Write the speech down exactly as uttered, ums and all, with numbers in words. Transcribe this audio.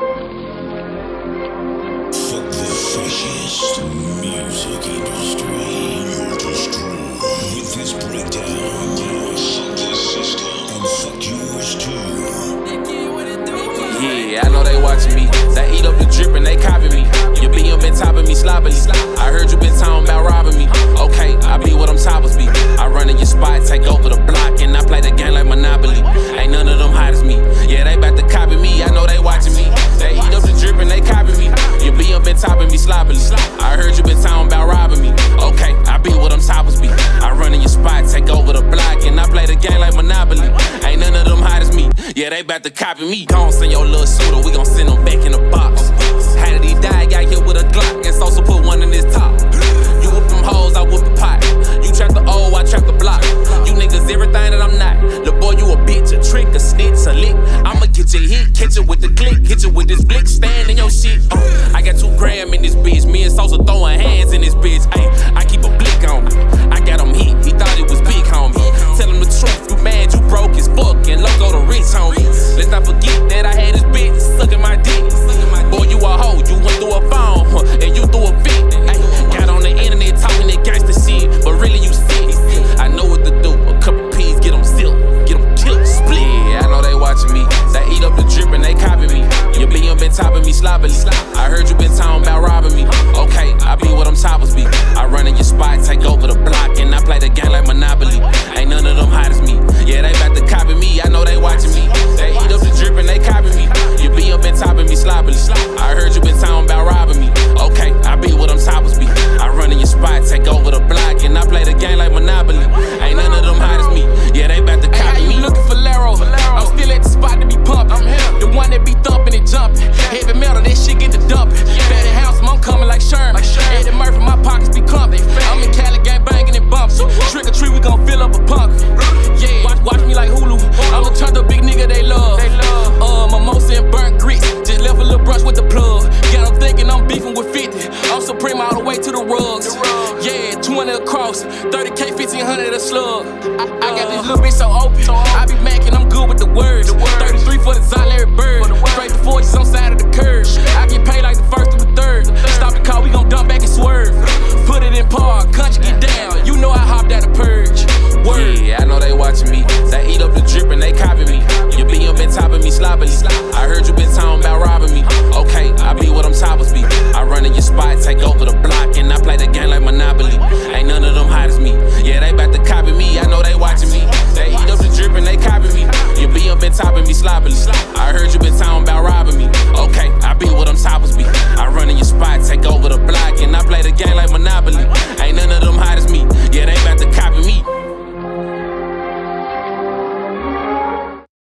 Yeah, I know they watching me. They eat up the drip and they copy me. Your B M been topping me sloppily. I heard you been talking about robbing me. Okay, I be what them toppers be. I run in your spot, take over the block, and I play the game like Monopoly. Ain't none of them hot as me. Yeah, they bout to copy me. I know they watching me. They eat up the drip and they copy me. Your B M been topping me sloppily. I heard you been talking about robbing me. Okay, I be what them toppers be. I run in your spot, take over the block, and I play the game like Monopoly. Ain't none of them hot as me. Yeah, they bout to copy me. Gon' send your little suitor, we gon' send them back in the box. How did he die? Got hit with a Glock and Sosa put one in his top. You whoop them hoes, I whoop the pot. You trap the O, I trap the block. You niggas everything that I'm not. The boy, you a bitch, a trick, a snitch, a lick. I'ma get your hit, catch it with the click, hit you with this blick, stand in your shit. Uh, I got two gram in this bitch, me and Sosa throwing hands in this bitch. Ay, I keep a blick on me. I got him hit, he thought it was big, homie. Tell him the truth, you mad, you broke as fuck, and loco the rich, homie. Let's not forget that I had this bitch sucking my dick. Boy, you a hoe, you went through a phone, huh, and you threw a fit. Ay, got on the internet talking that gangsta shit, but really you sick. I know what to do, a couple P's, get them silk, get them killed, split. Yeah, I know they watching me, they eat up the drip and they copy me. Your B M been topping me sloppily. I heard you been talking about robbing me. Okay, I be what them toppers be. I run in your spot, take over the block, and I play the game like Monopoly. Ain't none of them hot as me. Yeah, they bout to copy me, I know they watching me. They eat up the drip and they copy me. Your B M been topping me sloppily. I heard you been talking about robbing me. Okay, I be what them toppers be. I run in your spot, take over the block, and I play the game like Monopoly. Ain't none of them hot as me. Yeah, they bout to copy me. Hey, how you looking for Laro? I'm still at the spot to be pumping. The one that be thumping and jumping. Heavy metal, that shit get to dumping. Fatty house, I'm coming like Sherman. Eddie Murphy, my pockets be clumping. I'm in Cali, gang banging and bumping. Trick or treat, we gon' fill up a punk. Yeah, watch, watch me like Hulu. I'm the turned up big nigga they love. Uh, mimosa and burnt grits. Just left a little brush with the plug. Got them thinking I'm beefing with fifty. I'm Supreme all the way to the rugs. Yeah, twenty across, thirty K, fifteen hundred a slug. I, I got this little bitch so open. I be macking, I'm good with the words. thirty-three for the Zolary bird. Straight to forties on side of the curb. I get paid like the first through the third. Stop the car, we gon' dump back and swerve. Put it in park, country get down. You know I hopped out of purge. Word. Yeah, I know they watching me. They eat up the drip and they copy me. Your B M been topping me sloppily. I heard you been talking about robbing me. Okay, I be what them toppers be. I run in your spot, take over the block, and I play the game like Monopoly. Ain't none of them hot as me. Yeah, they bout to copy me. I know they watching me. They eat up the drip and they copy me. Your B M been topping me sloppily. I heard you been talking about robbing me. Okay, I be what them toppers be. I run in your spot, take over the block, and I play the game like Monopoly.